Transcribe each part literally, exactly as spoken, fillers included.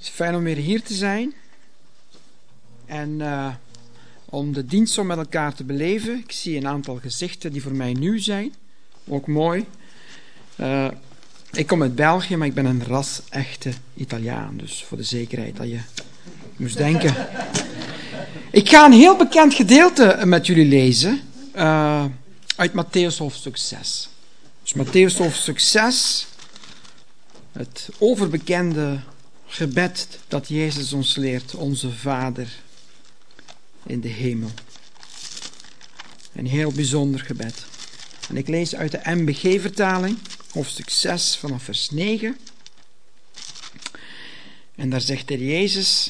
Het is fijn om weer hier te zijn. En uh, om de dienst zo met elkaar te beleven. Ik zie een aantal gezichten die voor mij nieuw zijn. Ook mooi. Uh, ik kom uit België, maar ik ben een ras-echte Italiaan. Dus voor de zekerheid dat je moest denken. Ik ga een heel bekend gedeelte met jullie lezen. Uh, uit Mattheüs hoofdstuk zes. Dus Mattheüs hoofdstuk zes. Het overbekende gebed dat Jezus ons leert. Onze Vader in de hemel. Een heel bijzonder gebed. En ik lees uit de M B G-vertaling, hoofdstuk zes, vanaf vers negen. En daar zegt de Jezus: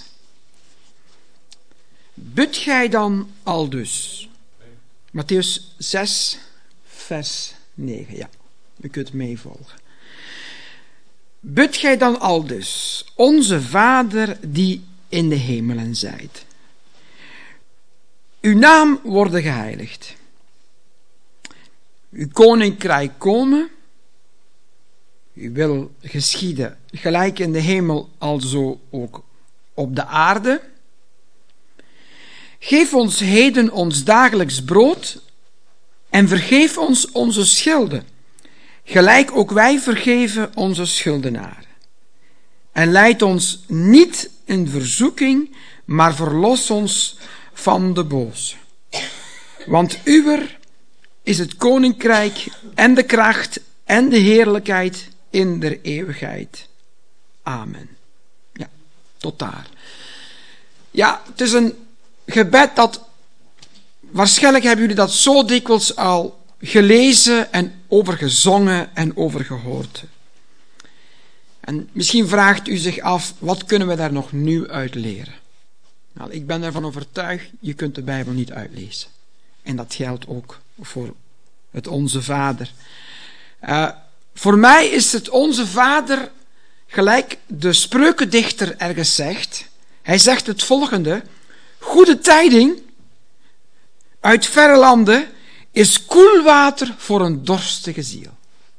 Bid gij dan aldus. Mattheüs zes, vers negen. Ja, u kunt meevolgen. Bid gij dan aldus, onze Vader die in de hemelen zijt. Uw naam worden geheiligd. Uw koninkrijk komen. Uw wil geschieden, gelijk in de hemel, alzo ook op de aarde. Geef ons heden ons dagelijks brood en vergeef ons onze schulden, gelijk ook wij vergeven onze schuldenaren. En leid ons niet in verzoeking, maar verlos ons van de boze. Want uwer is het koninkrijk en de kracht en de heerlijkheid in der eeuwigheid. Amen. Ja, tot daar. Ja, het is een gebed dat, waarschijnlijk hebben jullie dat zo dikwijls al gelezen en overgezongen en overgehoord. En misschien vraagt u zich af, wat kunnen we daar nog nieuw uit leren? Nou, ik ben ervan overtuigd, je kunt de Bijbel niet uitlezen. En dat geldt ook voor het Onze Vader. Uh, voor mij is het Onze Vader gelijk de spreukendichter ergens zegt. Hij zegt het volgende: goede tijding uit verre landen is koelwater voor een dorstige ziel.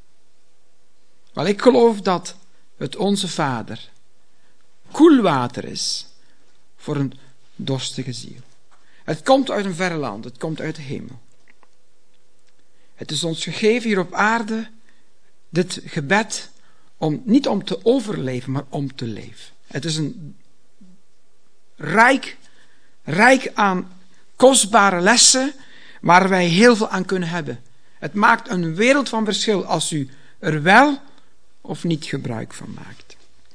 Wel, ik geloof dat het Onze Vader koelwater is voor een dorstige ziel. Het komt uit een verre land, het komt uit de hemel. Het is ons gegeven hier op aarde, dit gebed, om, niet om te overleven, maar om te leven. Het is een rijk, rijk aan kostbare lessen, waar wij heel veel aan kunnen hebben. Het maakt een wereld van verschil als u er wel of niet gebruik van maakt.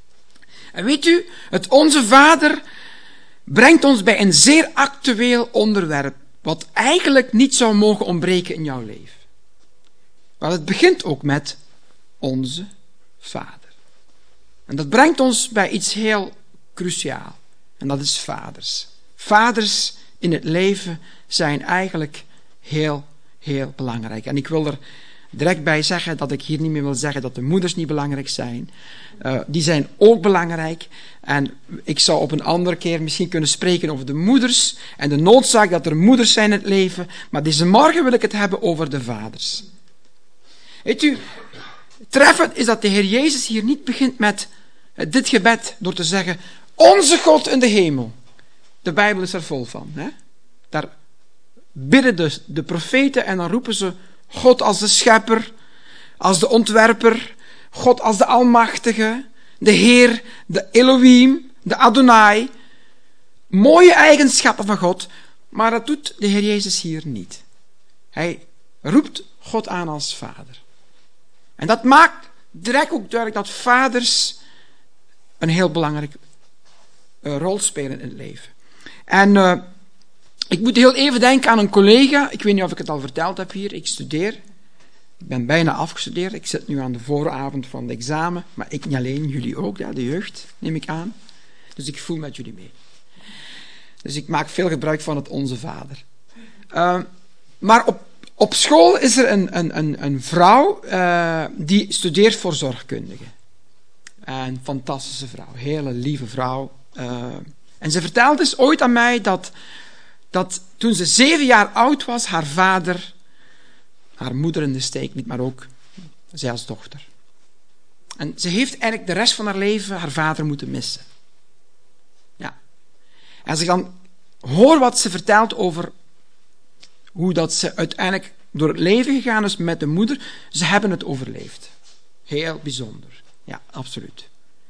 En weet u, het Onze Vader brengt ons bij een zeer actueel onderwerp, wat eigenlijk niet zou mogen ontbreken in jouw leven. Maar het begint ook met Onze Vader. En dat brengt ons bij iets heel cruciaal. En dat is vaders. Vaders in het leven zijn eigenlijk heel, heel belangrijk. En ik wil er direct bij zeggen dat ik hier niet meer wil zeggen dat de moeders niet belangrijk zijn. Uh, die zijn ook belangrijk. En ik zou op een andere keer misschien kunnen spreken over de moeders en de noodzaak dat er moeders zijn in het leven. Maar deze morgen wil ik het hebben over de vaders. Weet u, treffend is dat de Heer Jezus hier niet begint met dit gebed door te zeggen: Onze God in de hemel. De Bijbel is er vol van. Hè? Daar bidden de, de profeten en dan roepen ze God als de schepper, als de ontwerper, God als de almachtige, de Heer, de Elohim, de Adonai. Mooie eigenschappen van God, maar dat doet de Heer Jezus hier niet. Hij roept God aan als Vader. En dat maakt direct ook duidelijk dat vaders een heel belangrijke uh, rol spelen in het leven. En uh, ik moet heel even denken aan een collega. Ik weet niet of ik het al verteld heb hier. Ik studeer. Ik ben bijna afgestudeerd. Ik zit nu aan de vooravond van het examen. Maar ik niet alleen, jullie ook. Ja, de jeugd, neem ik aan. Dus ik voel met jullie mee. Dus ik maak veel gebruik van het Onze Vader. Uh, maar op, op school is er een, een, een, een vrouw uh, die studeert voor zorgkundige. Een fantastische vrouw. Hele lieve vrouw. Uh, en ze vertelde dus ooit aan mij dat, dat toen ze zeven jaar oud was, haar vader haar moeder in de steek liet, maar ook zij als dochter. En ze heeft eigenlijk de rest van haar leven haar vader moeten missen. Als ik dan hoor wat ze vertelt over hoe dat ze uiteindelijk door het leven gegaan is met de moeder, ze hebben het overleefd. Heel bijzonder. Ja, absoluut.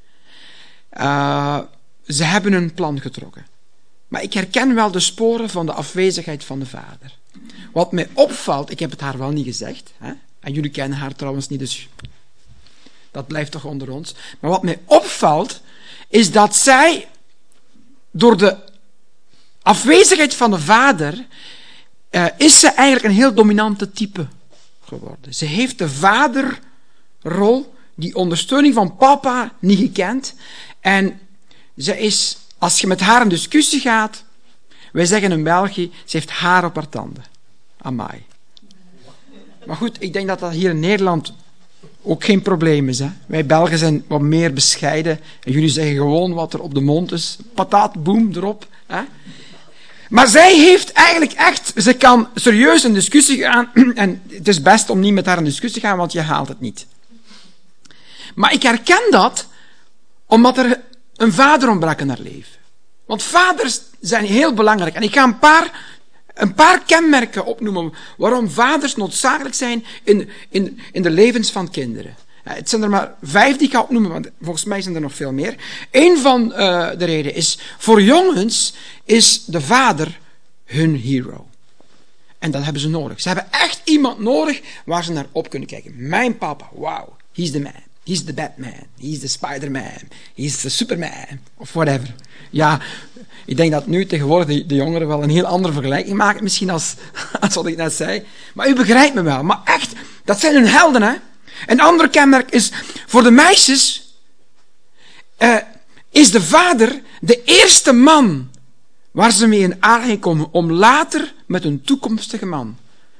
Uh, ze hebben een plan getrokken. Maar ik herken wel de sporen van de afwezigheid van de vader. Wat mij opvalt, ik heb het haar wel niet gezegd, hè? En jullie kennen haar trouwens niet, dus dat blijft toch onder ons. Maar wat mij opvalt, is dat zij door de afwezigheid van de vader, uh, is ze eigenlijk een heel dominante type geworden. Ze heeft de vaderrol, die ondersteuning van papa, niet gekend. En ze is, als je met haar in discussie gaat, wij zeggen in België, ze heeft haar op haar tanden. Amai. Maar goed, ik denk dat dat hier in Nederland ook geen probleem is. Hè? Wij Belgen zijn wat meer bescheiden. En jullie zeggen gewoon wat er op de mond is. Pataat, boem, erop. Hè? Maar zij heeft eigenlijk echt... Ze kan serieus in discussie gaan. En het is best om niet met haar in discussie te gaan, want je haalt het niet. Maar ik herken dat, omdat er een vader ontbrak in haar leven. Want vaders zijn heel belangrijk. En ik ga een paar... Een paar kenmerken opnoemen waarom vaders noodzakelijk zijn in, in, in de levens van kinderen. Het zijn er maar vijf die ik ga opnoemen, want volgens mij zijn er nog veel meer. Eén van uh, de redenen is, voor jongens is de vader hun hero. En dat hebben ze nodig. Ze hebben echt iemand nodig waar ze naar op kunnen kijken. Mijn papa, wow, he's the man. He's the Batman. He's the Spider-Man. He's the Superman. Of whatever. Ja, ik denk dat nu tegenwoordig de, de jongeren wel een heel andere vergelijking maken, misschien als, als wat ik net zei. Maar u begrijpt me wel. Maar echt, dat zijn hun helden, hè. Een ander kenmerk is, voor de meisjes, uh, is de vader de eerste man waar ze mee in aanraking komen om later met een toekomstige man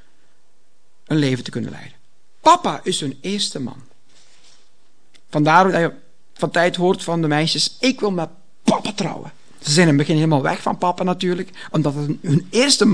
een leven te kunnen leiden. Papa is hun eerste man. Vandaar dat je van tijd hoort van de meisjes, ik wil met papa trouwen. Ze zijn in het begin helemaal weg van papa natuurlijk, omdat het hun eerste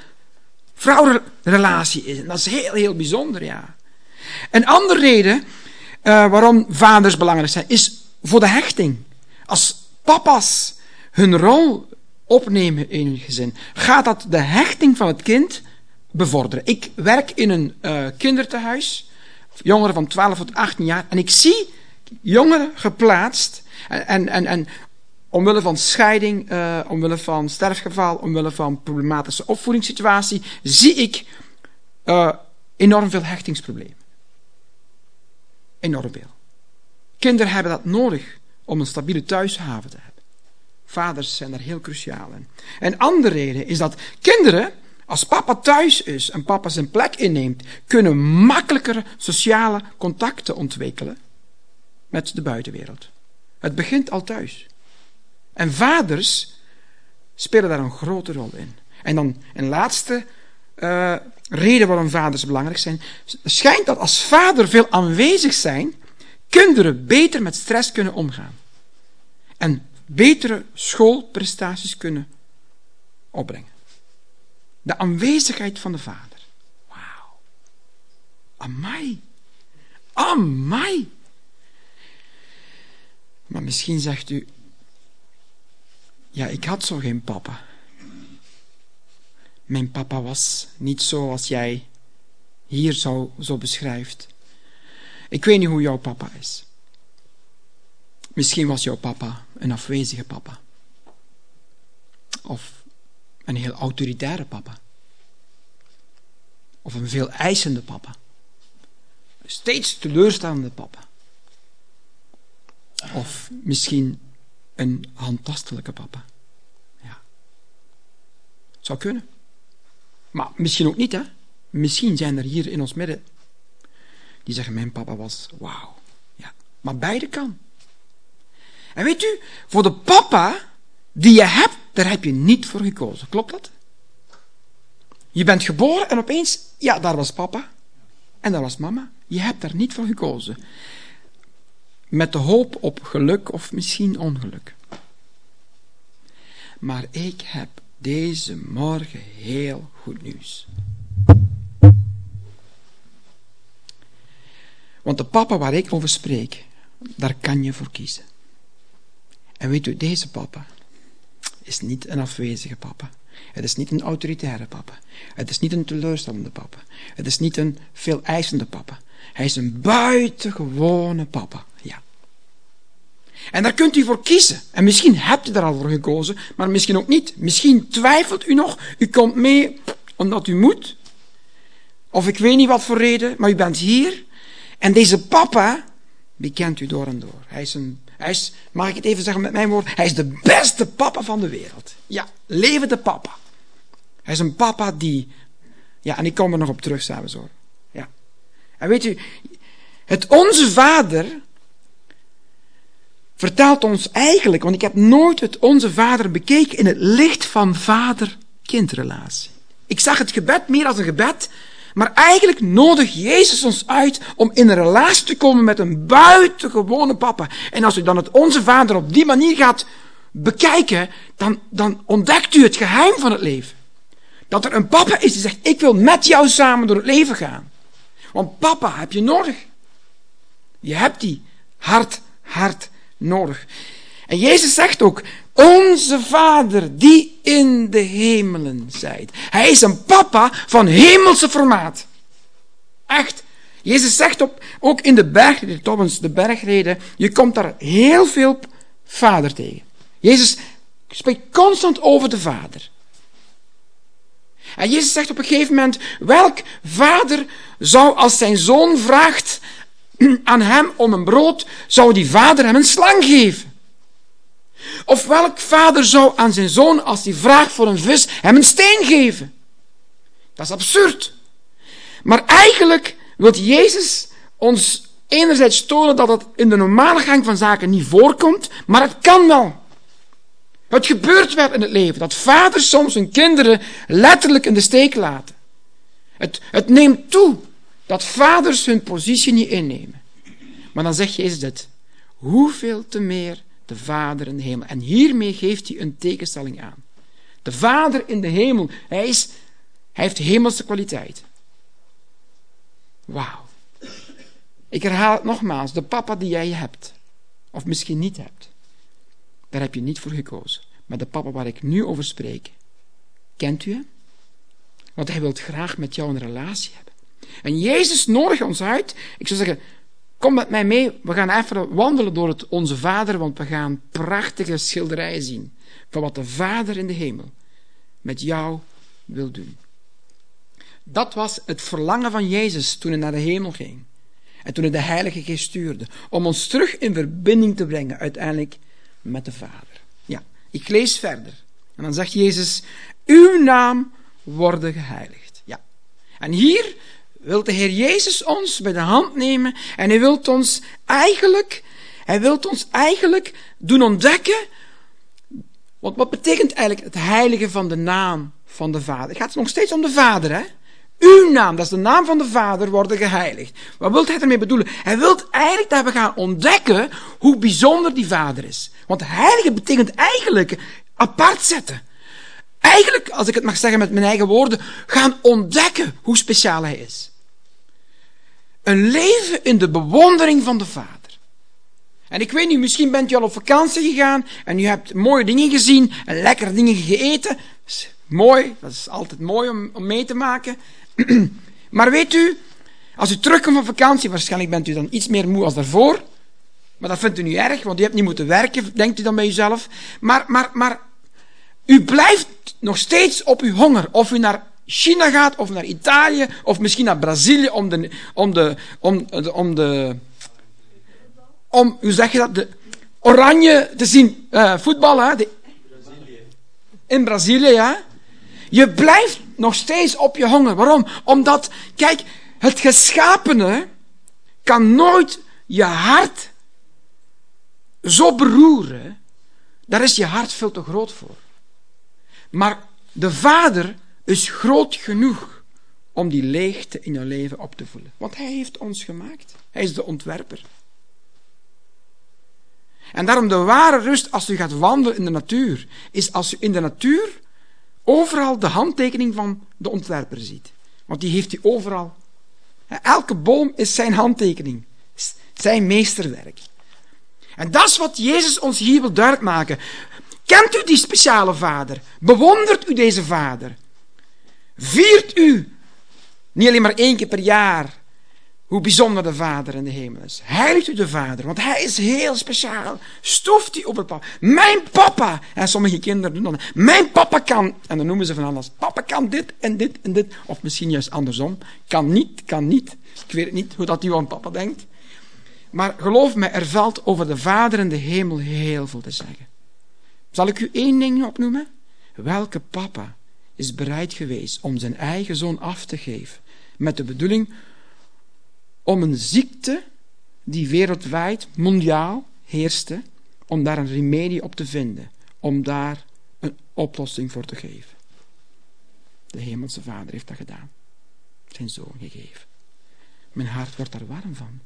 man-vrouw-relatie is. En dat is heel, heel bijzonder, ja. Een andere reden uh, waarom vaders belangrijk zijn, is voor de hechting. Als papa's hun rol opnemen in hun gezin, gaat dat de hechting van het kind bevorderen. Ik werk in een uh, kindertehuis, jongeren van twaalf tot achttien jaar, en ik zie jongeren geplaatst, en, en, en, en omwille van scheiding, uh, omwille van sterfgeval, omwille van problematische opvoedingssituatie, zie ik uh, enorm veel hechtingsproblemen. Enorm veel. Kinderen hebben dat nodig om een stabiele thuishaven te hebben. Vaders zijn daar heel cruciaal in. Een andere reden is dat kinderen, als papa thuis is en papa zijn plek inneemt, kunnen makkelijker sociale contacten ontwikkelen met de buitenwereld. Het begint al thuis. En vaders spelen daar een grote rol in. En dan een laatste uh, reden waarom vaders belangrijk zijn. Het schijnt dat als vader veel aanwezig zijn, kinderen beter met stress kunnen omgaan. En betere schoolprestaties kunnen opbrengen. De aanwezigheid van de vader. Wauw. Amai. Amai. Maar misschien zegt u, ja, ik had zo geen papa. Mijn papa was niet zoals jij hier zo, zo beschrijft. Ik weet niet hoe jouw papa is. Misschien was jouw papa een afwezige papa. Of een heel autoritaire papa. Of een veel eisende papa. Een steeds teleurstellende papa. Of misschien een handtastelijke papa. Ja. Het zou kunnen. Maar misschien ook niet, hè. Misschien zijn er hier in ons midden die zeggen, mijn papa was wauw. Ja. Maar beide kan. En weet u, voor de papa die je hebt, daar heb je niet voor gekozen. Klopt dat? Je bent geboren en opeens, ja, daar was papa. En daar was mama. Je hebt daar niet voor gekozen. Met de hoop op geluk of misschien ongeluk. Maar ik heb deze morgen heel goed nieuws. Want de papa waar ik over spreek, daar kan je voor kiezen. En weet u, deze papa, is niet een afwezige papa. Het is niet een autoritaire papa. Het is niet een teleurstellende papa. Het is niet een veel eisende papa. Hij is een buitengewone papa. Ja. En daar kunt u voor kiezen. En misschien hebt u daar al voor gekozen, maar misschien ook niet. Misschien twijfelt u nog. U komt mee omdat u moet. Of ik weet niet wat voor reden, maar u bent hier. En deze papa, die kent u door en door. Hij is een, hij is, mag ik het even zeggen met mijn woorden? Hij is de beste papa van de wereld. Ja, levende papa. Hij is een papa die... Ja, en ik kom er nog op terug samen zo. Ja. En weet u, het Onze Vader vertelt ons eigenlijk, want ik heb nooit het Onze Vader bekeken in het licht van vader-kindrelatie. Ik zag het gebed meer als een gebed, maar eigenlijk nodigt Jezus ons uit om in een relatie te komen met een buitengewone papa. En als u dan het Onze Vader op die manier gaat bekijken, dan, dan ontdekt u het geheim van het leven. Dat er een papa is die zegt, ik wil met jou samen door het leven gaan. Want papa heb je nodig. Je hebt die hard, hard nodig. En Jezus zegt ook, Onze Vader die in de hemelen zijt. Hij is een papa van hemelse formaat. Echt. Jezus zegt op, ook in de bergreden, Thomas, de bergreden, je komt daar heel veel vader tegen. Jezus spreekt constant over de Vader. En Jezus zegt op een gegeven moment, welk vader zou als zijn zoon vraagt aan hem om een brood, zou die vader hem een slang geven? Of welk vader zou aan zijn zoon, als hij vraagt voor een vis, hem een steen geven? Dat is absurd. Maar eigenlijk wil Jezus ons enerzijds tonen dat het in de normale gang van zaken niet voorkomt, maar het kan wel. Het gebeurt wel in het leven, dat vaders soms hun kinderen letterlijk in de steek laten. Het, het neemt toe dat vaders hun positie niet innemen. Maar dan zegt Jezus dit, hoeveel te meer de Vader in de hemel. En hiermee geeft hij een tegenstelling aan. De Vader in de hemel, hij, is, hij heeft hemelse kwaliteit. Wauw. Ik herhaal het nogmaals, de papa die jij hebt, of misschien niet hebt, daar heb je niet voor gekozen. Maar de papa waar ik nu over spreek, kent u hem? Want hij wil graag met jou een relatie hebben. En Jezus nodigt ons uit. Ik zou zeggen, kom met mij mee. We gaan even wandelen door het Onze Vader, want we gaan prachtige schilderijen zien van wat de Vader in de hemel met jou wil doen. Dat was het verlangen van Jezus toen hij naar de hemel ging. En toen hij de Heilige Geest stuurde. Om ons terug in verbinding te brengen uiteindelijk met de Vader. Ja, ik lees verder. En dan zegt Jezus, uw naam worden geheiligd. Ja. En hier wil de Heer Jezus ons bij de hand nemen en hij wil ons eigenlijk, hij wil ons eigenlijk doen ontdekken, want wat betekent eigenlijk het heiligen van de naam van de Vader? Het gaat nog steeds om de Vader, hè? Uw naam, dat is de naam van de Vader, worden geheiligd. Wat wil hij ermee bedoelen? Hij wil eigenlijk dat we gaan ontdekken hoe bijzonder die Vader is. Want heiligen betekent eigenlijk apart zetten. Eigenlijk, als ik het mag zeggen met mijn eigen woorden, gaan ontdekken hoe speciaal hij is. Een leven in de bewondering van de Vader. En ik weet niet, misschien bent u al op vakantie gegaan en u hebt mooie dingen gezien en lekkere dingen gegeten. Dat is mooi, dat is altijd mooi om, om mee te maken. Maar weet u, als u terugkomt van vakantie, waarschijnlijk bent u dan iets meer moe als daarvoor. Maar dat vindt u niet erg, want u hebt niet moeten werken, denkt u dan bij uzelf. Maar, maar, maar u blijft nog steeds op uw honger. Of u naar China gaat, of naar Italië, of misschien naar Brazilië om de, om de, om de, om de, om, hoe zeg je dat, de oranje te zien uh, voetballen. Hè? De, in Brazilië, ja. Je blijft nog steeds op je honger. Waarom? Omdat, kijk, het geschapene kan nooit je hart zo beroeren. Daar is je hart veel te groot voor. Maar de Vader is groot genoeg om die leegte in je leven op te vullen. Want hij heeft ons gemaakt. Hij is de ontwerper. En daarom de ware rust als u gaat wandelen in de natuur, is als u in de natuur overal de handtekening van de ontwerper ziet. Want die heeft hij overal. Elke boom is zijn handtekening. Zijn meesterwerk. En dat is wat Jezus ons hier wil duidelijk maken. Kent u die speciale vader? Bewondert u deze vader? Viert u niet alleen maar één keer per jaar hoe bijzonder de vader in de hemel is? Heiligt u de vader, want hij is heel speciaal. Stoeft u op het papa. Mijn papa. En sommige kinderen doen dat. Mijn papa kan. En dan noemen ze van alles. Papa kan dit en dit en dit. Of misschien juist andersom. Kan niet, kan niet. Ik weet niet hoe dat u aan papa denkt. Maar geloof me, er valt over de vader in de hemel heel veel te zeggen. Zal ik u één ding opnoemen? Welke papa is bereid geweest om zijn eigen zoon af te geven met de bedoeling om een ziekte die wereldwijd, mondiaal heerste, om daar een remedie op te vinden, om daar een oplossing voor te geven. De hemelse vader heeft dat gedaan. Zijn zoon gegeven. Mijn hart wordt daar warm van.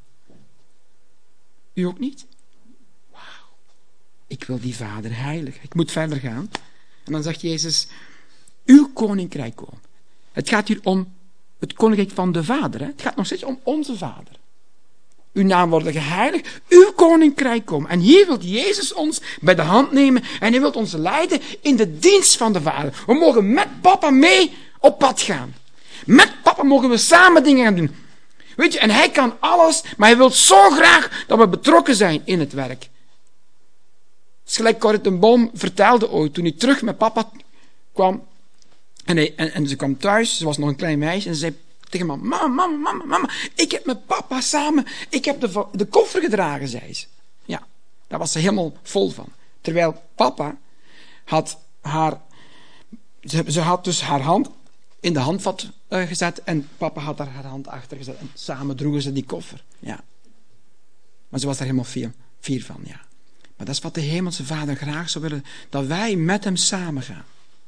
U ook niet? Wauw. Ik wil die vader heiligen. Ik moet verder gaan. En dan zegt Jezus, uw koninkrijk komen. Het gaat hier om het koninkrijk van de vader. Hè? Het gaat nog steeds om onze vader. Uw naam wordt geheiligd, uw koninkrijk komen. En hier wil Jezus ons bij de hand nemen en hij wil ons leiden in de dienst van de vader. We mogen met papa mee op pad gaan. Met papa mogen we samen dingen gaan doen. Weet je, en hij kan alles, maar hij wil zo graag dat we betrokken zijn in het werk. Het is gelijk Corrie ten Boom vertelde ooit, toen hij terug met papa kwam. En, hij, en, en ze kwam thuis, ze was nog een klein meisje, en ze zei tegen mama, mama, mama, mama, mama, ik heb met papa samen, ik heb de, de koffer gedragen, zei ze. Ja, daar was ze helemaal vol van. Terwijl papa had haar, ze, ze had dus haar hand in de handvat uh, gezet en papa had daar haar hand achter gezet en samen droegen ze die koffer. Ja. Maar ze was daar helemaal fier, fier van, ja. Maar dat is wat de hemelse vader graag zou willen, dat wij met hem samen gaan.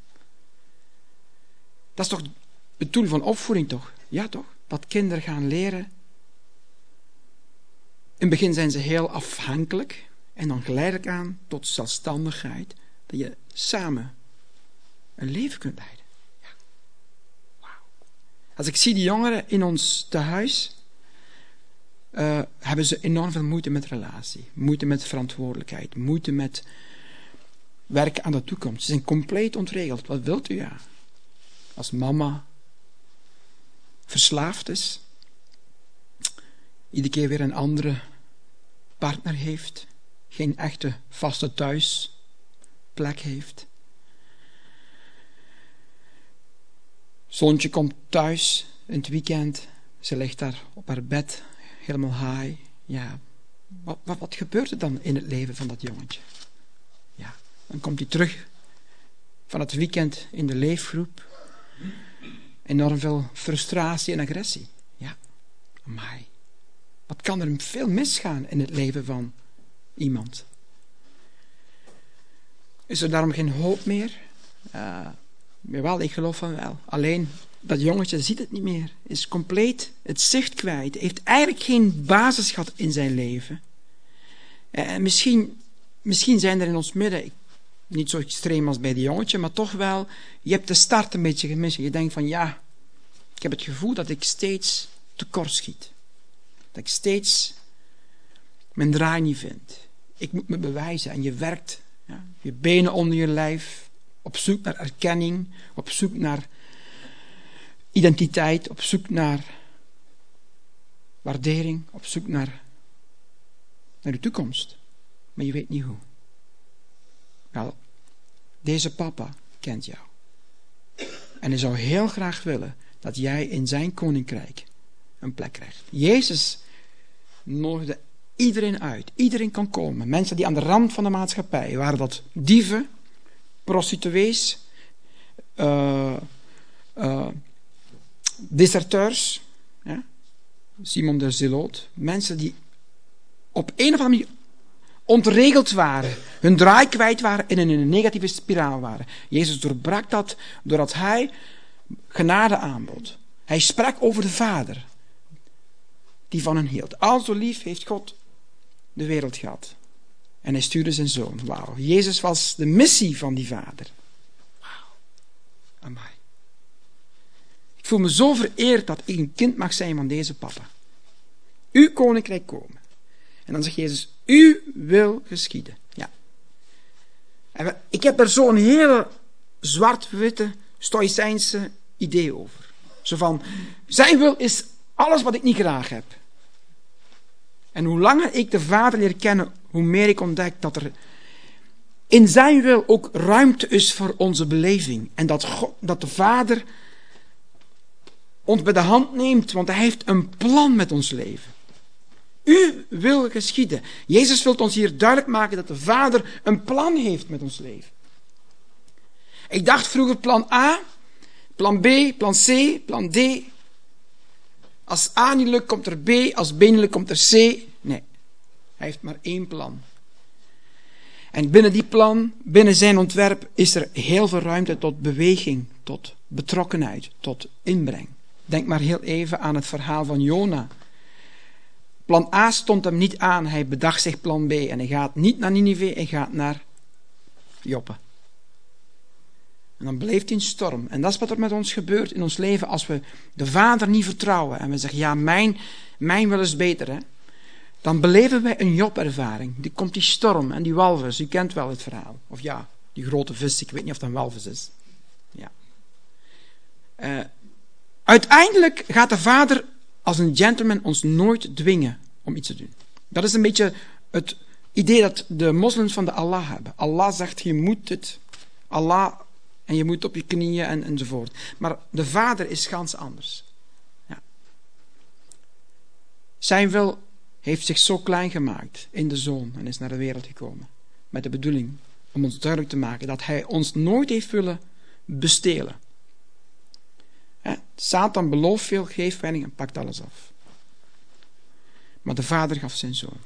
Dat is toch het doel van opvoeding, toch? Ja, toch? Dat kinderen gaan leren. In het begin zijn ze heel afhankelijk. En dan geleidelijk aan tot zelfstandigheid. Dat je samen een leven kunt leiden. Ja. Wauw. Als ik zie die jongeren in ons tehuis. Uh, hebben ze enorm veel moeite met relatie. Moeite met verantwoordelijkheid. Moeite met werken aan de toekomst. Ze zijn compleet ontregeld. Wat wilt u ja? Als mama verslaafd is, iedere keer weer een andere partner heeft, geen echte vaste thuisplek heeft. Zoontje komt thuis in het weekend, ze ligt daar op haar bed, helemaal high. Ja, wat, wat, wat gebeurt er dan in het leven van dat jongetje? Ja, dan komt hij terug van het weekend in de leefgroep. Enorm veel frustratie en agressie. Ja, amai. Wat kan er veel misgaan in het leven van iemand? Is er daarom geen hoop meer? Uh, jawel, ik geloof van wel. Alleen, dat jongetje ziet het niet meer. Is compleet het zicht kwijt. Heeft eigenlijk geen basis gehad in zijn leven. En uh, misschien, misschien zijn er in ons midden, niet zo extreem als bij die jongetje, maar toch wel, je hebt de start een beetje gemist. Je denkt van ja, ik heb het gevoel dat ik steeds tekort schiet. Dat ik steeds mijn draai niet vind. Ik moet me bewijzen. En je werkt, ja, je benen onder je lijf, op zoek naar erkenning, op zoek naar identiteit, op zoek naar waardering, op zoek naar, naar de toekomst. Maar je weet niet hoe. Wel, deze papa kent jou. En hij zou heel graag willen dat jij in zijn koninkrijk een plek krijgt. Jezus nodigde iedereen uit. Iedereen kan komen. Mensen die aan de rand van de maatschappij waren, dat dieven, prostituees, uh, uh, deserteurs, ja? Simon de Zeloot, mensen die op een of andere manier ontregeld waren, hun draai kwijt waren en in een negatieve spiraal waren. Jezus doorbrak dat doordat hij genade aanbood. Hij sprak over de Vader die van hen hield. Al zo lief heeft God de wereld gehad. En hij stuurde zijn zoon. Wauw. Jezus was de missie van die Vader. Wauw. Amai. Ik voel me zo vereerd dat ik een kind mag zijn van deze papa. Uw koninkrijk komen. En dan zegt Jezus, uw wil geschieden. Ja. En we, ik heb er zo'n hele zwart-witte, stoïcijnse idee over. Zo van, zijn wil is alles wat ik niet graag heb. En hoe langer ik de Vader leer kennen, hoe meer ik ontdek dat er in zijn wil ook ruimte is voor onze beleving. En dat, God, dat de Vader ons bij de hand neemt, want hij heeft een plan met ons leven. U wil geschieden. Jezus wil ons hier duidelijk maken dat de Vader een plan heeft met ons leven. Ik dacht vroeger plan A, plan B, plan C, plan D. Als A niet lukt, komt er B. Als B niet lukt, komt er C. Nee, hij heeft maar één plan. En binnen die plan, binnen zijn ontwerp, is er heel veel ruimte tot beweging, tot betrokkenheid, tot inbreng. Denk maar heel even aan het verhaal van Jona. Plan A stond hem niet aan, hij bedacht zich plan B. En hij gaat niet naar Ninive, hij gaat naar Joppe. En dan beleeft hij een storm. En dat is wat er met ons gebeurt in ons leven als we de Vader niet vertrouwen. En we zeggen, ja, mijn, mijn wil is beter. Hè? Dan beleven wij een Job-ervaring. Die komt die storm en die walvis. U kent wel het verhaal. Of ja, die grote vis. Ik weet niet of dat een walvis is. Ja. Uh, uiteindelijk gaat de Vader als een gentleman ons nooit dwingen om iets te doen. Dat is een beetje het idee dat de moslims van de Allah hebben. Allah zegt, je moet het. Allah... En je moet op je knieën en, enzovoort. Maar de Vader is gans anders. Ja. Zijn wil heeft zich zo klein gemaakt in de Zoon en is naar de wereld gekomen. Met de bedoeling om ons duidelijk te maken dat hij ons nooit heeft willen bestelen. Ja, Satan belooft veel, geeft weinig en pakt alles af. Maar de Vader gaf zijn Zoon.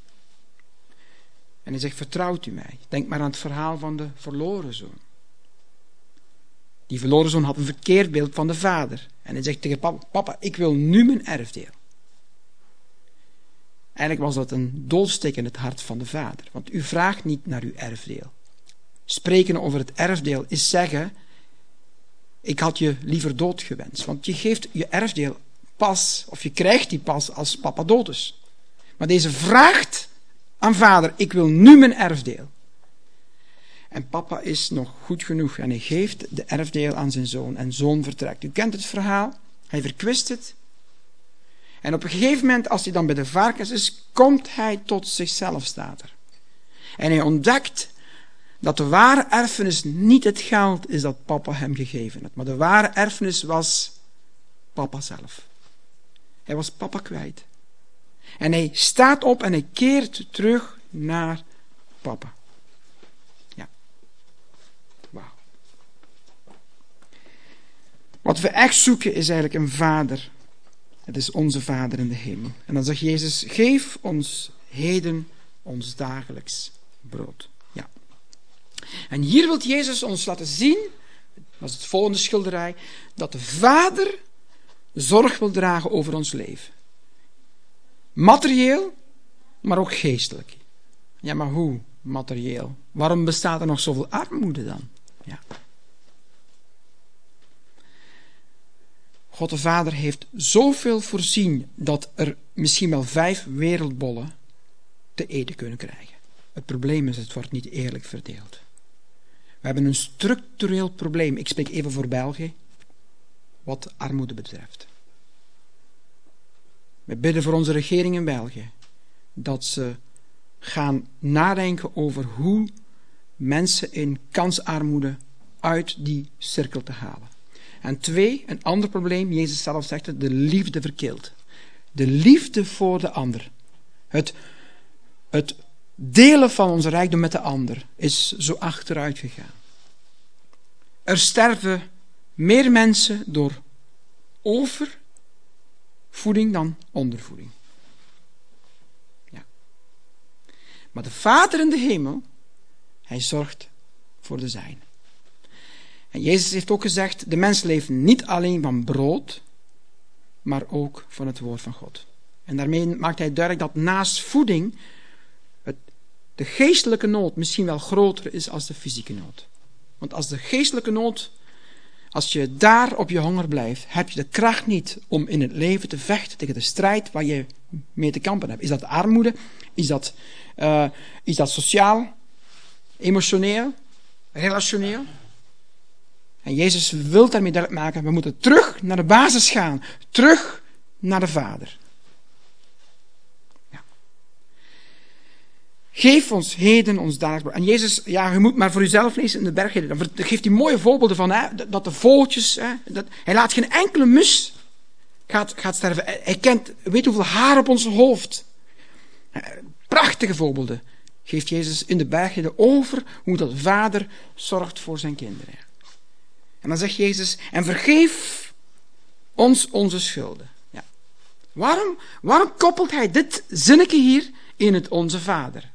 En hij zegt, vertrouwt u mij? Denk maar aan het verhaal van de verloren zoon. Die verloren zoon had een verkeerd beeld van de vader. En hij zegt tegen papa, papa, ik wil nu mijn erfdeel. Eigenlijk was dat een doolsteek in het hart van de vader. Want u vraagt niet naar uw erfdeel. Spreken over het erfdeel is zeggen, ik had je liever dood gewenst. Want je geeft je erfdeel pas, of je krijgt die pas als papa dood is. Maar deze vraagt aan vader, ik wil nu mijn erfdeel. En papa is nog goed genoeg en hij geeft de erfdeel aan zijn zoon en zoon vertrekt. U kent het verhaal, hij verkwist het. En op een gegeven moment, als hij dan bij de varkens is, komt hij tot zichzelf, staat er. En hij ontdekt dat de ware erfenis niet het geld is dat papa hem gegeven had, maar de ware erfenis was papa zelf. Hij was papa kwijt. En hij staat op en hij keert terug naar papa. Ja. Wauw. Wat we echt zoeken is eigenlijk een vader. Het is onze Vader in de hemel. En dan zegt Jezus, geef ons heden ons dagelijks brood. Ja. En hier wil Jezus ons laten zien, dat is het volgende schilderij, dat de Vader zorg wil dragen over ons leven. Materieel, maar ook geestelijk. Ja, maar hoe materieel? Waarom bestaat er nog zoveel armoede dan? Ja. God de Vader heeft zoveel voorzien dat er misschien wel vijf wereldbollen te eten kunnen krijgen. Het probleem is, het wordt niet eerlijk verdeeld. We hebben een structureel probleem. Ik spreek even voor België, wat armoede betreft. We bidden voor onze regering in België, dat ze gaan nadenken over hoe mensen in kansarmoede uit die cirkel te halen. En twee, een ander probleem, Jezus zelf zegt het, de liefde verkeelt. De liefde voor de ander. Het, het delen van onze rijkdom met de ander is zo achteruit gegaan. Er sterven meer mensen door overvoeding dan ondervoeding. Ja. Maar de Vader in de hemel, hij zorgt voor de zijnen. En Jezus heeft ook gezegd, de mens leeft niet alleen van brood, maar ook van het woord van God. En daarmee maakt hij duidelijk dat naast voeding het, de geestelijke nood misschien wel groter is als de fysieke nood. Want als de geestelijke nood, als je daar op je honger blijft, heb je de kracht niet om in het leven te vechten tegen de strijd waar je mee te kampen hebt. Is dat armoede? Is dat, uh, is dat sociaal? emotioneel, relationeel. En Jezus wil daarmee duidelijk maken, we moeten terug naar de basis gaan. Terug naar de Vader. Ja. Geef ons heden ons dagelijks brood. En Jezus, ja, je moet maar voor uzelf lezen in de bergreden. Dan geeft hij mooie voorbeelden van, hè, dat de vogeltjes, hè, dat, hij laat geen enkele mus gaat, gaat sterven. Hij kent, weet hoeveel haar op ons hoofd. Prachtige voorbeelden geeft Jezus in de bergreden over hoe dat Vader zorgt voor zijn kinderen. En dan zegt Jezus, en vergeef ons onze schulden. Ja. Waarom, waarom koppelt hij dit zinnetje hier in het Onze Vader?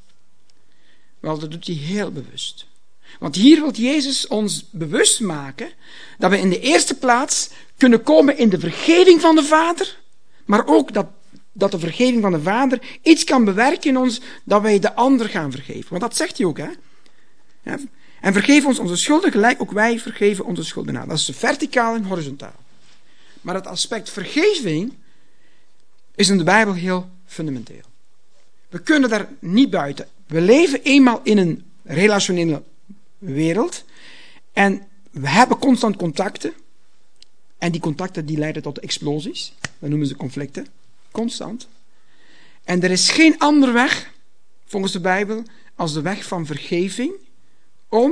Wel, dat doet hij heel bewust. Want hier wil Jezus ons bewust maken dat we in de eerste plaats kunnen komen in de vergeving van de Vader, maar ook dat, dat de vergeving van de Vader iets kan bewerken in ons dat wij de ander gaan vergeven. Want dat zegt hij ook, hè? Ja. En vergeef ons onze schulden, gelijk ook wij vergeven onze schuldenaren. Dat is verticaal en horizontaal. Maar het aspect vergeving is in de Bijbel heel fundamenteel. We kunnen daar niet buiten. We leven eenmaal in een relationele wereld. En we hebben constant contacten. En die contacten die leiden tot explosies. Dat noemen ze conflicten. Constant. En er is geen andere weg, volgens de Bijbel, als de weg van vergeving, om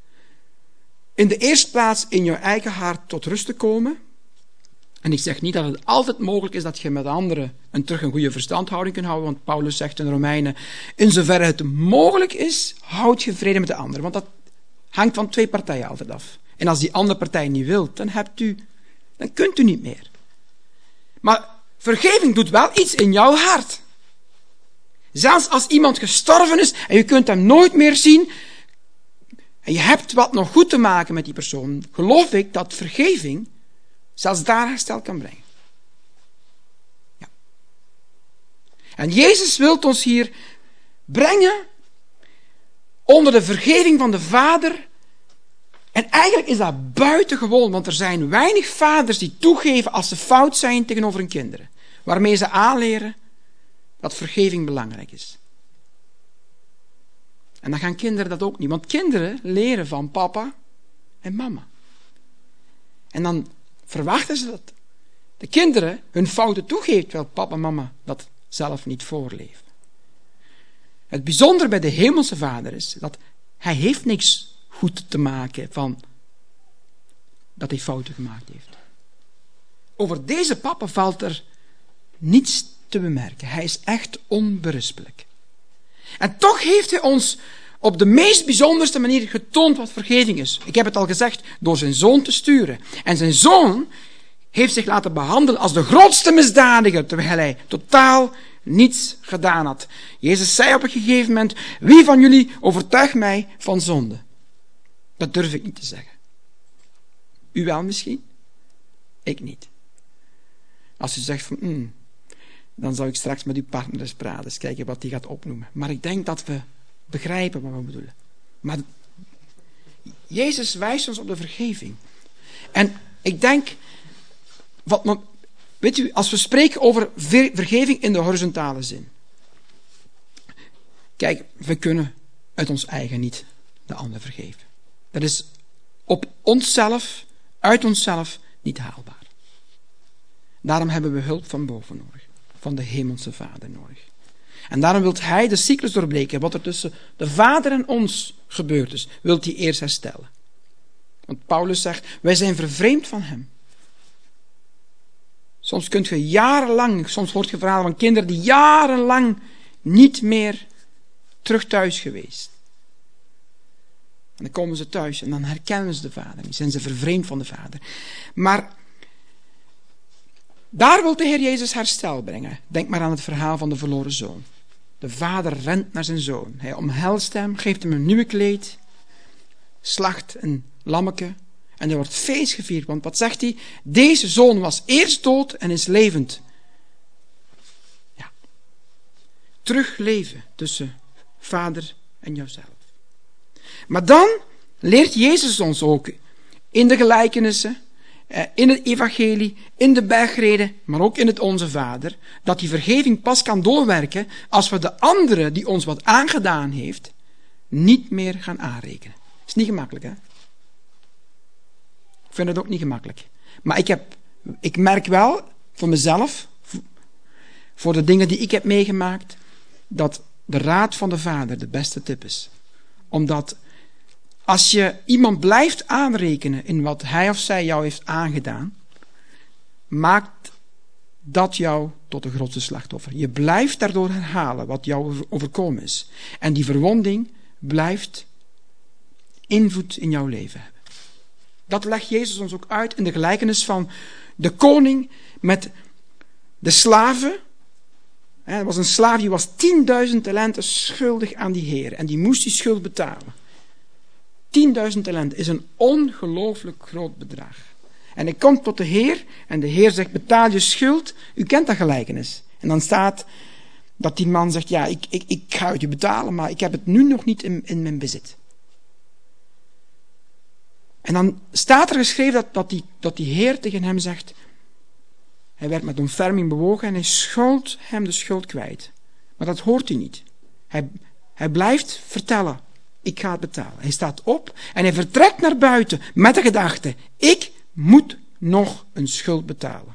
in de eerste plaats in je eigen hart tot rust te komen. En ik zeg niet dat het altijd mogelijk is dat je met anderen een terug een goede verstandhouding kunt houden, want Paulus zegt in de Romeinen, in zoverre het mogelijk is, houd je vrede met de ander. Want dat hangt van twee partijen altijd af. En als die andere partij niet wil, dan hebt u, dan kunt u niet meer. Maar vergeving doet wel iets in jouw hart. Zelfs als iemand gestorven is en je kunt hem nooit meer zien, en je hebt wat nog goed te maken met die persoon, geloof ik dat vergeving zelfs daar herstel kan brengen. Ja. En Jezus wil ons hier brengen onder de vergeving van de Vader. En eigenlijk is dat buitengewoon, want er zijn weinig vaders die toegeven als ze fout zijn tegenover hun kinderen. Waarmee ze aanleren dat vergeving belangrijk is. En dan gaan kinderen dat ook niet. Want kinderen leren van papa en mama. En dan verwachten ze dat de kinderen hun fouten toegeven, terwijl papa en mama dat zelf niet voorleven. Het bijzondere bij de hemelse Vader is dat hij heeft niks goed te maken van dat hij fouten gemaakt heeft. Over deze papa valt er niets te bemerken. Hij is echt onberispelijk. En toch heeft hij ons op de meest bijzonderste manier getoond wat vergeving is. Ik heb het al gezegd, door zijn zoon te sturen. En zijn zoon heeft zich laten behandelen als de grootste misdadiger, terwijl hij totaal niets gedaan had. Jezus zei op een gegeven moment, wie van jullie overtuigt mij van zonde? Dat durf ik niet te zeggen. U wel misschien? Ik niet. Als u zegt van, mm, dan zou ik straks met uw partner eens praten, eens kijken wat die gaat opnoemen. Maar ik denk dat we begrijpen wat we bedoelen. Maar Jezus wijst ons op de vergeving. En ik denk, wat, weet u, als we spreken over ver, vergeving in de horizontale zin. Kijk, we kunnen uit ons eigen niet de ander vergeven. Dat is op onszelf, uit onszelf, niet haalbaar. Daarom hebben we hulp van boven nodig. Van de hemelse Vader nodig. En daarom wil hij de cyclus doorbreken. Wat er tussen de Vader en ons gebeurd is, wil hij eerst herstellen. Want Paulus zegt, wij zijn vervreemd van hem. Soms kunt je jarenlang, soms hoort je verhalen van kinderen die jarenlang niet meer terug thuis geweest. En dan komen ze thuis en dan herkennen ze de Vader. Dan zijn ze vervreemd van de Vader. Maar daar wil de Heer Jezus herstel brengen. Denk maar aan het verhaal van de verloren zoon. De vader rent naar zijn zoon. Hij omhelst hem, geeft hem een nieuwe kleed, slacht een lammeke en er wordt feest gevierd. Want wat zegt hij? Deze zoon was eerst dood en is levend. Ja. Terugleven tussen vader en jouzelf. Maar dan leert Jezus ons ook in de gelijkenissen, in het evangelie, in de bergreden, maar ook in het Onze Vader, dat die vergeving pas kan doorwerken als we de andere die ons wat aangedaan heeft, niet meer gaan aanrekenen. Dat is niet gemakkelijk, hè? Ik vind het ook niet gemakkelijk. Maar ik, heb, ik merk wel voor mezelf, voor de dingen die ik heb meegemaakt, dat de raad van de Vader de beste tip is. Omdat als je iemand blijft aanrekenen in wat hij of zij jou heeft aangedaan, maakt dat jou tot de grootste slachtoffer. Je blijft daardoor herhalen wat jou overkomen is. En die verwonding blijft invloed in jouw leven hebben. Dat legt Jezus ons ook uit in de gelijkenis van de koning met de slaven. Er was een slaaf die was tienduizend talenten schuldig aan die heer. En die moest die schuld betalen. tienduizend talenten is een ongelooflijk groot bedrag. En hij komt tot de heer en de heer zegt, betaal je schuld. U kent dat gelijkenis. En dan staat dat die man zegt, ja, ik, ik, ik ga het je betalen, maar ik heb het nu nog niet in, in mijn bezit. En dan staat er geschreven dat, dat, die, dat die heer tegen hem zegt, hij werd met ontferming bewogen en hij schuld hem de schuld kwijt. Maar dat hoort hij niet. Hij, hij blijft vertellen, ik ga het betalen. Hij staat op en hij vertrekt naar buiten met de gedachte, ik moet nog een schuld betalen.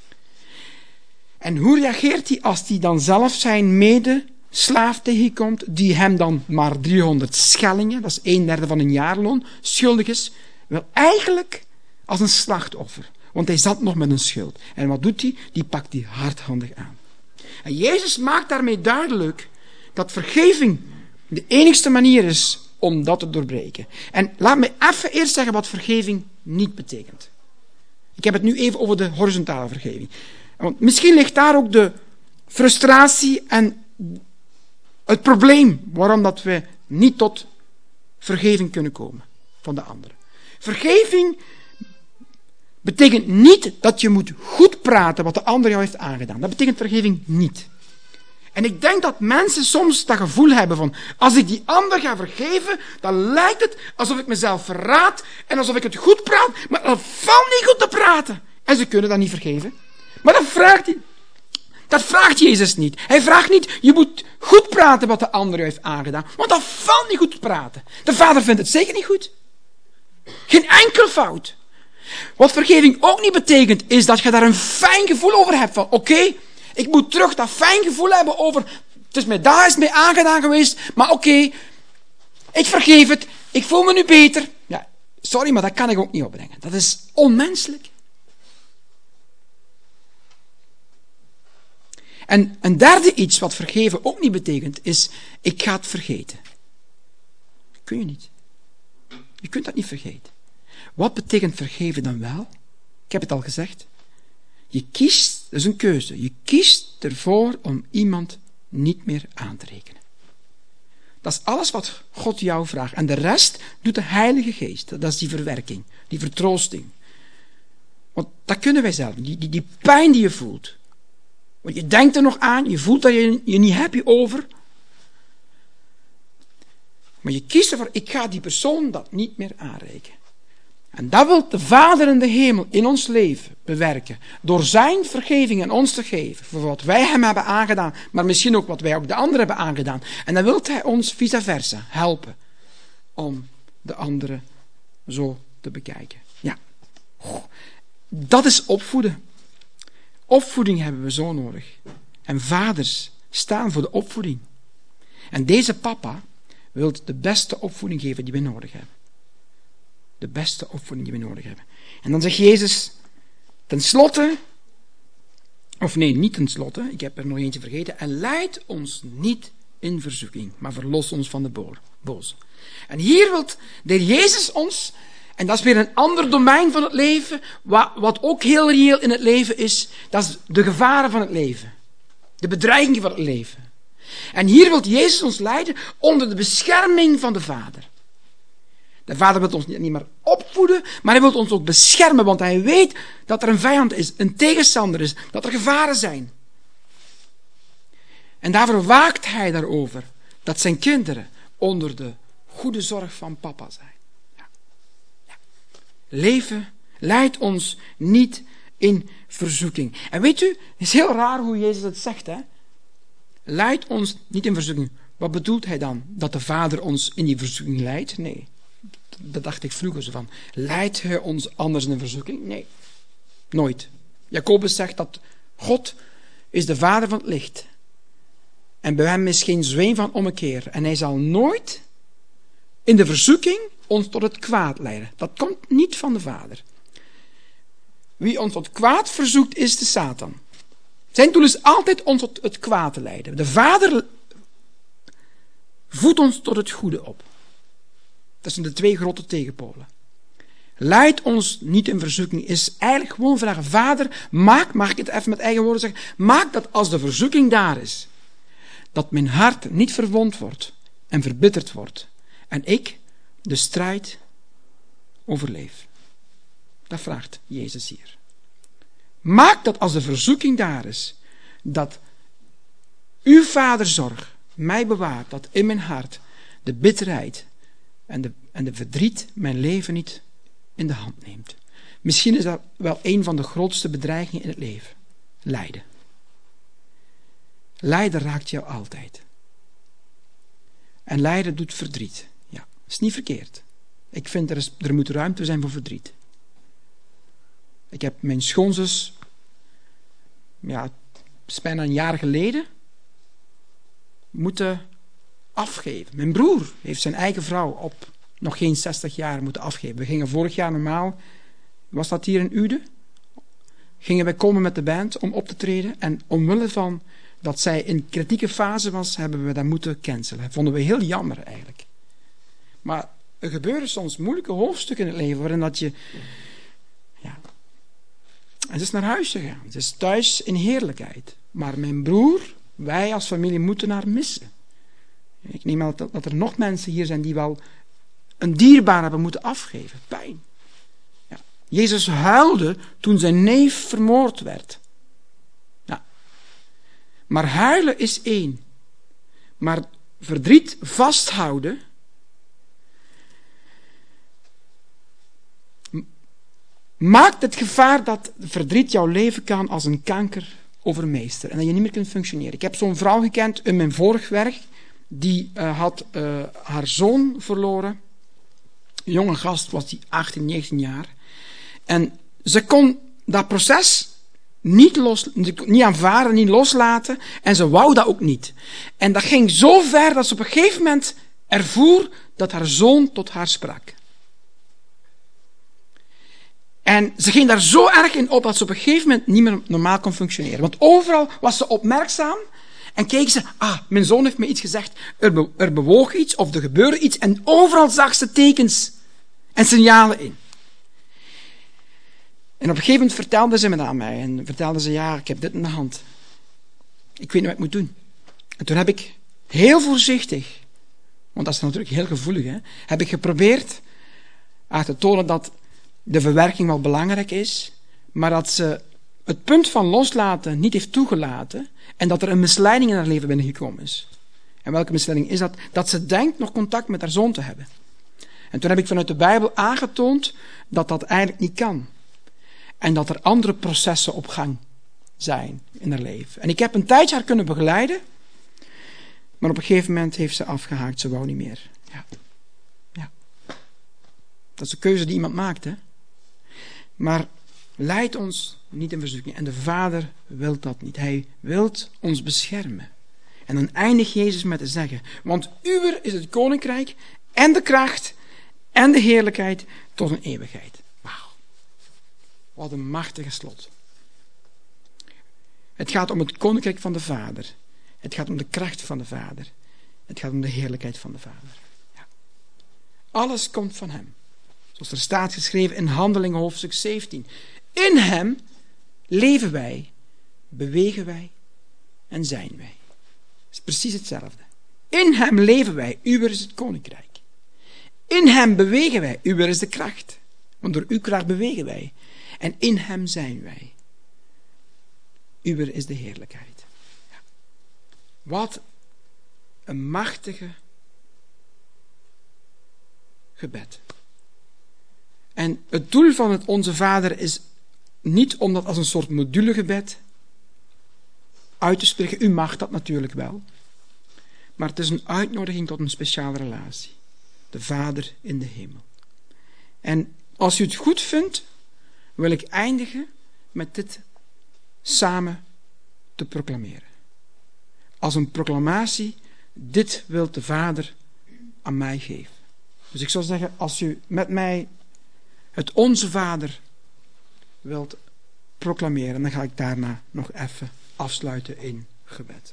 En hoe reageert hij als hij dan zelf zijn medeslaaf tegenkomt, die hem dan maar driehonderd schellingen, dat is een derde van een jaarloon, schuldig is? Wel, eigenlijk als een slachtoffer. Want hij zat nog met een schuld. En wat doet hij? Die pakt hij hardhandig aan. En Jezus maakt daarmee duidelijk dat vergeving de enigste manier is om dat te doorbreken. En laat me even eerst zeggen wat vergeving niet betekent. Ik heb het nu even over de horizontale vergeving. Want misschien ligt daar ook de frustratie en het probleem waarom dat we niet tot vergeving kunnen komen van de anderen. Vergeving betekent niet dat je moet goed praten wat de ander jou heeft aangedaan. Dat betekent vergeving niet. En ik denk dat mensen soms dat gevoel hebben van, als ik die ander ga vergeven, dan lijkt het alsof ik mezelf verraad en alsof ik het goed praat, maar dat valt niet goed te praten. En ze kunnen dat niet vergeven. Maar dat vraagt, dat vraagt Jezus niet. Hij vraagt niet, je moet goed praten wat de ander jou heeft aangedaan, want dat valt niet goed te praten. De Vader vindt het zeker niet goed. Geen enkel fout. Wat vergeving ook niet betekent, is dat je daar een fijn gevoel over hebt van, oké, okay, ik moet terug dat fijn gevoel hebben over, het is mij daar is mee aangedaan geweest, maar oké, okay, ik vergeef het, ik voel me nu beter. Ja, sorry, maar dat kan ik ook niet opbrengen. Dat is onmenselijk. En een derde iets wat vergeven ook niet betekent, is, ik ga het vergeten. Dat kun je niet. Je kunt dat niet vergeten. Wat betekent vergeven dan wel? Ik heb het al gezegd. Je kiest, dat is een keuze, je kiest ervoor om iemand niet meer aan te rekenen. Dat is alles wat God jou vraagt. En de rest doet de Heilige Geest. Dat is die verwerking, die vertroosting. Want dat kunnen wij zelf. Die, die, die pijn die je voelt. Want je denkt er nog aan, je voelt dat je je niet happy over. Maar je kiest ervoor, ik ga die persoon dat niet meer aanrekenen. En dat wil de Vader in de hemel in ons leven bewerken. Door zijn vergeving aan ons te geven. Voor wat wij hem hebben aangedaan. Maar misschien ook wat wij ook de anderen hebben aangedaan. En dan wil hij ons vice versa helpen. Om de anderen zo te bekijken. Ja. Dat is opvoeden. Opvoeding hebben we zo nodig. En vaders staan voor de opvoeding. En deze papa wil de beste opvoeding geven die we nodig hebben. De beste opvoeding die we nodig hebben. En dan zegt Jezus, tenslotte, of nee, niet tenslotte, ik heb er nog eentje vergeten, en leid ons niet in verzoeking, maar verlos ons van de boze. En hier wil de Jezus ons, en dat is weer een ander domein van het leven, wat, wat ook heel reëel in het leven is, dat is de gevaren van het leven. De bedreigingen van het leven. En hier wil Jezus ons leiden onder de bescherming van de Vader. De Vader wil ons niet maar opvoeden, maar hij wil ons ook beschermen, want hij weet dat er een vijand is, een tegenstander is, dat er gevaren zijn. En daarvoor waakt hij daarover dat zijn kinderen onder de goede zorg van papa zijn. Ja. Ja. Leven leidt ons niet in verzoeking. En weet u, het is heel raar hoe Jezus het zegt, hè? Leidt ons niet in verzoeking. Wat bedoelt hij dan? Dat de Vader ons in die verzoeking leidt? Nee. Dat dacht ik vroeger zo van. Leidt hij ons anders in een verzoeking? Nee. Nooit. Jacobus zegt dat God is de Vader van het licht. En bij hem is geen zweem van ommekeer. En hij zal nooit in de verzoeking ons tot het kwaad leiden. Dat komt niet van de Vader. Wie ons tot kwaad verzoekt, is de Satan. Zijn doel is altijd ons tot het kwaad te leiden. De Vader voedt ons tot het goede op. Dat zijn de twee grote tegenpolen. Leid ons niet in verzoeking is eigenlijk gewoon vragen. Vader, maak, mag ik het even met eigen woorden zeggen, maak dat als de verzoeking daar is, dat mijn hart niet verwond wordt en verbitterd wordt. En ik de strijd overleef. Dat vraagt Jezus hier. Maak dat als de verzoeking daar is, dat uw vaderzorg mij bewaart, dat in mijn hart de bitterheid en de, en de verdriet mijn leven niet in de hand neemt. Misschien is dat wel een van de grootste bedreigingen in het leven. Lijden. Lijden raakt jou altijd. En lijden doet verdriet. Ja, dat is niet verkeerd. Ik vind er, is, er moet ruimte zijn voor verdriet. Ik heb mijn schoonzus, ja, het is bijna een jaar geleden, moeten afgeven. Mijn broer heeft zijn eigen vrouw op nog geen zestig jaar moeten afgeven. We gingen vorig jaar normaal, was dat hier in Uden, gingen wij komen met de band om op te treden. En omwille van dat zij in kritieke fase was, hebben we dat moeten cancelen. Dat vonden we heel jammer eigenlijk. Maar er gebeuren soms moeilijke hoofdstukken in het leven waarin dat je... Ja, het is naar huis gegaan. Het is thuis in heerlijkheid. Maar mijn broer, wij als familie moeten haar missen. Ik neem aan dat, dat er nog mensen hier zijn die wel een dierbaar hebben moeten afgeven. Pijn. Ja. Jezus huilde toen zijn neef vermoord werd. Ja. Maar huilen is één. Maar verdriet vasthouden maakt het gevaar dat verdriet jouw leven kan als een kanker overmeesteren. En dat je niet meer kunt functioneren. Ik heb zo'n vrouw gekend in mijn vorig werk. Die uh, had uh, haar zoon verloren. Een jonge gast was die achttien, negentien jaar. En ze kon dat proces niet, los, niet aanvaarden, niet loslaten. En ze wou dat ook niet. En dat ging zo ver dat ze op een gegeven moment ervoer dat haar zoon tot haar sprak. En ze ging daar zo erg in op dat ze op een gegeven moment niet meer normaal kon functioneren. Want overal was ze opmerkzaam en keek ze, ah, mijn zoon heeft me iets gezegd, er, be- er bewoog iets of er gebeurde iets en overal zag ze tekens en signalen in. En op een gegeven moment vertelde ze me dat aan mij en vertelde ze, ja, ik heb dit in de hand. Ik weet niet wat ik moet doen. En toen heb ik heel voorzichtig, want dat is natuurlijk heel gevoelig, hè, heb ik geprobeerd aan te tonen dat de verwerking wel belangrijk is, maar dat ze het punt van loslaten niet heeft toegelaten en dat er een misleiding in haar leven binnengekomen is. En welke misleiding is dat? Dat ze denkt nog contact met haar zoon te hebben. En toen heb ik vanuit de Bijbel aangetoond dat dat eigenlijk niet kan. En dat er andere processen op gang zijn in haar leven. En ik heb een tijdje haar kunnen begeleiden, maar op een gegeven moment heeft ze afgehaakt, ze wou niet meer. Ja. Ja. Dat is een keuze die iemand maakt, hè. Maar leid ons niet in verzoeking. En de Vader wil dat niet. Hij wil ons beschermen. En dan eindigt Jezus met te zeggen, want uwer is het koninkrijk en de kracht en de heerlijkheid tot een eeuwigheid. Wauw. Wat een machtige slot. Het gaat om het koninkrijk van de Vader. Het gaat om de kracht van de Vader. Het gaat om de heerlijkheid van de Vader. Ja. Alles komt van hem. Zoals er staat geschreven in Handelingen hoofdstuk zeventien. In hem leven wij, bewegen wij en zijn wij. Het is precies hetzelfde. In hem leven wij, uwer is het koninkrijk. In hem bewegen wij, uwer is de kracht. Want door uw kracht bewegen wij. En in hem zijn wij. Uwer is de heerlijkheid. Ja. Wat een machtige gebed. En het doel van het Onze Vader is niet om dat als een soort modulegebed uit te spreken. U mag dat natuurlijk wel. maar het is een uitnodiging tot een speciale relatie. De Vader in de hemel. En als u het goed vindt, wil ik eindigen met dit samen te proclameren. Als een proclamatie, dit wil de Vader aan mij geven. Dus ik zou zeggen, als u met mij het Onze Vader wilt proclameren, dan ga ik daarna nog even afsluiten in gebed.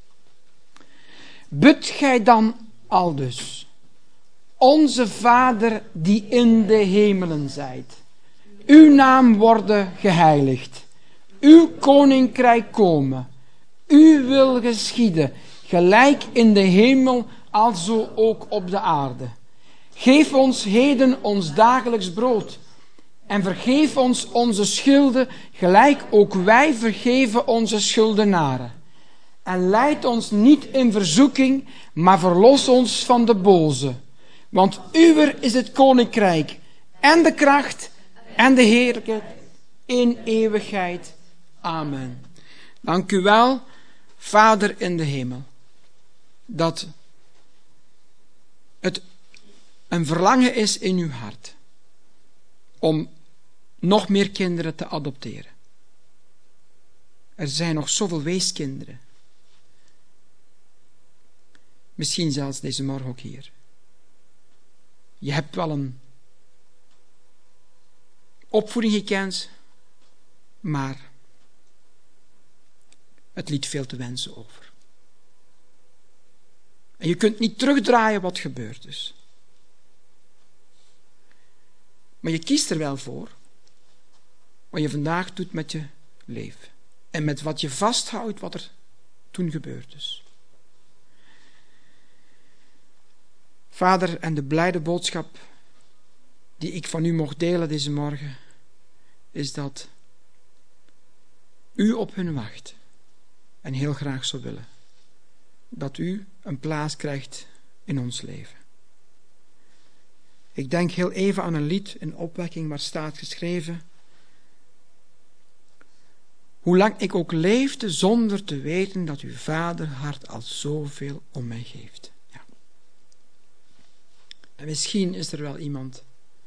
Bid gij dan aldus: Onze Vader die in de hemelen zijt, uw naam worden geheiligd, uw koninkrijk komen, uw wil geschieden, gelijk in de hemel, alzo ook op de aarde. Geef ons heden ons dagelijks brood, en vergeef ons onze schulden, gelijk ook wij vergeven onze schuldenaren. En leid ons niet in verzoeking, maar verlos ons van de boze. Want uwer is het koninkrijk, en de kracht, en de heerlijkheid, in eeuwigheid. Amen. Dank u wel, Vader in de hemel, dat het een verlangen is in uw hart om nog meer kinderen te adopteren. Er zijn nog zoveel weeskinderen. Misschien zelfs deze morgen ook hier. Je hebt wel een opvoeding gekend, maar het liet veel te wensen over. En je kunt niet terugdraaien wat gebeurd is. Maar je kiest er wel voor wat je vandaag doet met je leven. En met wat je vasthoudt wat er toen gebeurd is. Vader, en de blijde boodschap die ik van u mocht delen deze morgen, is dat u op hun wacht en heel graag zou willen dat u een plaats krijgt in ons leven. Ik denk heel even aan een lied in opwekking waar staat geschreven: hoe lang ik ook leefde zonder te weten dat uw vaderhart al zoveel om mij geeft. Ja. En misschien is er wel iemand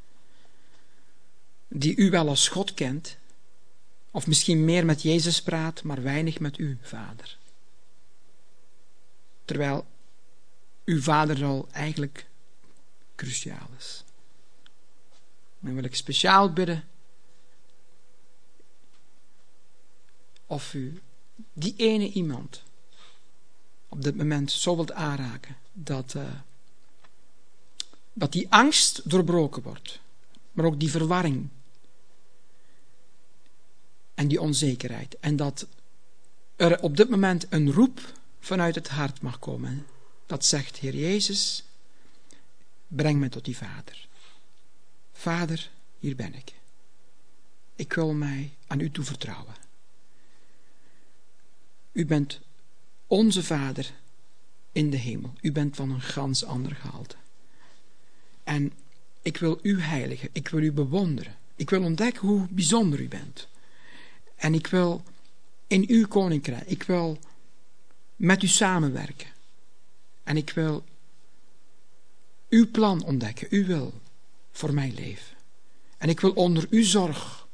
die u wel als God kent, of misschien meer met Jezus praat, maar weinig met uw vader. Terwijl uw vaderrol eigenlijk cruciaal is. Dan wil ik speciaal bidden of u die ene iemand op dit moment zo wilt aanraken dat, uh, dat die angst doorbroken wordt, maar ook die verwarring en die onzekerheid, en dat er op dit moment een roep vanuit het hart mag komen dat zegt: Heer Jezus, breng me tot die Vader. Vader, hier ben ik. Ik wil mij aan u toevertrouwen. U bent onze Vader in de hemel. U bent van een gans ander gehalte. En ik wil u heiligen. Ik wil u bewonderen. Ik wil ontdekken hoe bijzonder u bent. En ik wil in uw koninkrijk, ik wil met u samenwerken. En ik wil uw plan ontdekken, uw wil voor mijn leven. En ik wil onder uw zorg.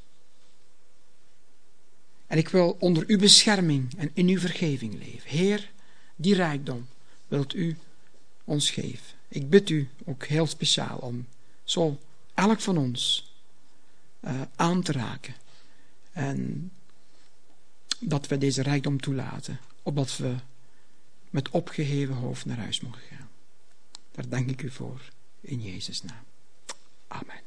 En ik wil onder uw bescherming en in uw vergeving leven. Heer, die rijkdom wilt u ons geven. Ik bid u ook heel speciaal om zo elk van ons uh, aan te raken. En dat we deze rijkdom toelaten, opdat we met opgeheven hoofd naar huis mogen gaan. Daar dank ik u voor, in Jezus' naam. Amen.